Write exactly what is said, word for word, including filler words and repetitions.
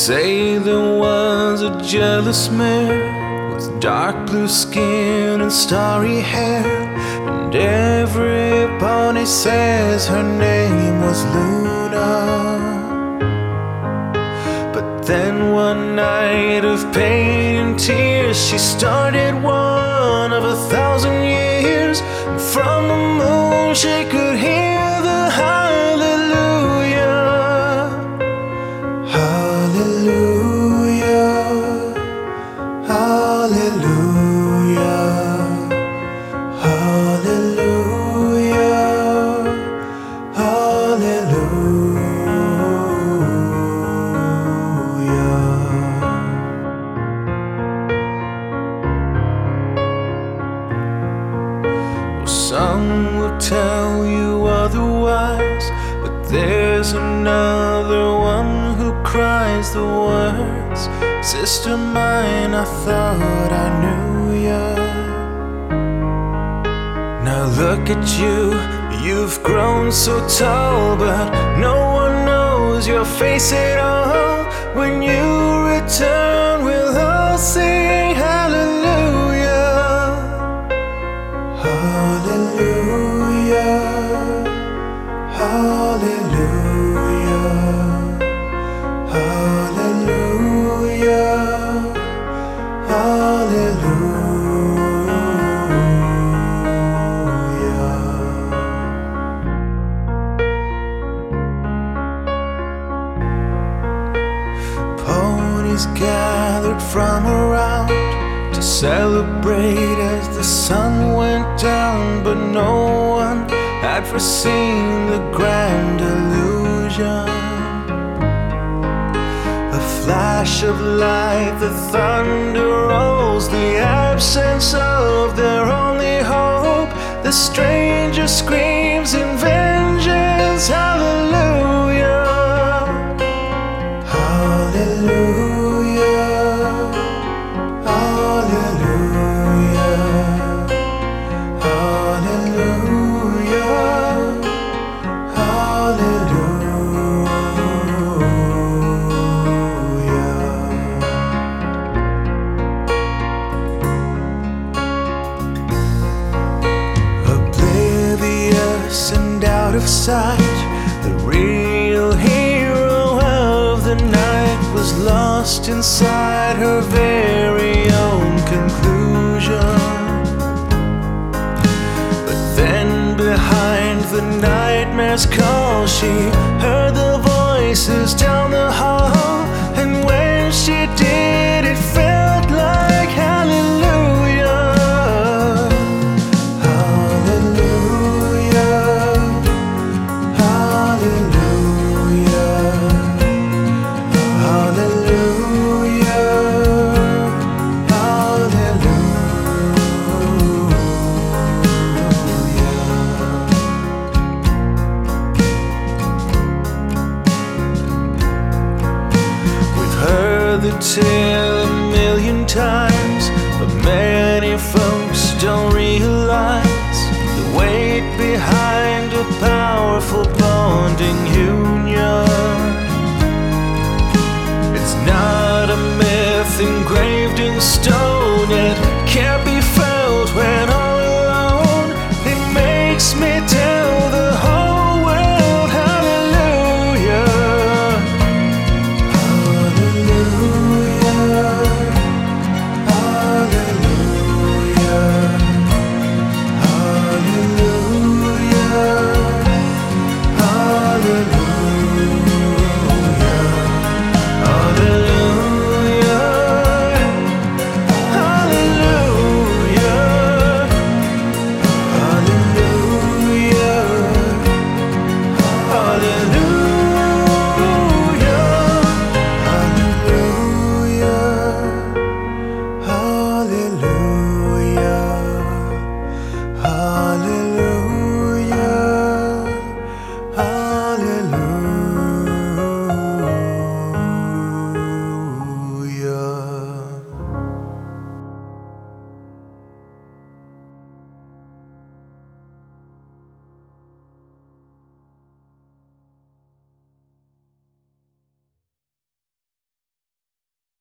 say there was a jealous mare with dark blue skin and starry hair, and everybody says her name was Luna. But then one night of pain and tears, she started one of a thousand years, and from the moon she could hear the hallelujah. Hallelujah, hallelujah, hallelujah, hallelujah. Well, some will tell you otherwise, but there's another one who cries the words, sister mine, I thought I knew ya. Now look at you, you've grown so tall, but no one knows your face at all. When you return, we'll all sing hallelujah. Hallelujah, hallelujah, hallelujah, hallelujah. Ponies gathered from around to celebrate as the sun went down, but no one had foreseen the grand illusion. The flash of light, the thunder rolls, the absence of their only hope. The stranger screams in vengeance, hallelujah. Hallelujah, hallelujah, hallelujah, hallelujah. Oblivious and out of sight, the real hero of the night was lost inside her very own conclusion. But then behind the nightmare's call, she heard the voices down the hall, and when she did, it felt like hallelujah. Hallelujah, hallelujah, hallelujah, the tale a million times, but many folks don't realize the weight behind a powerful bonding union. It's not a myth engraved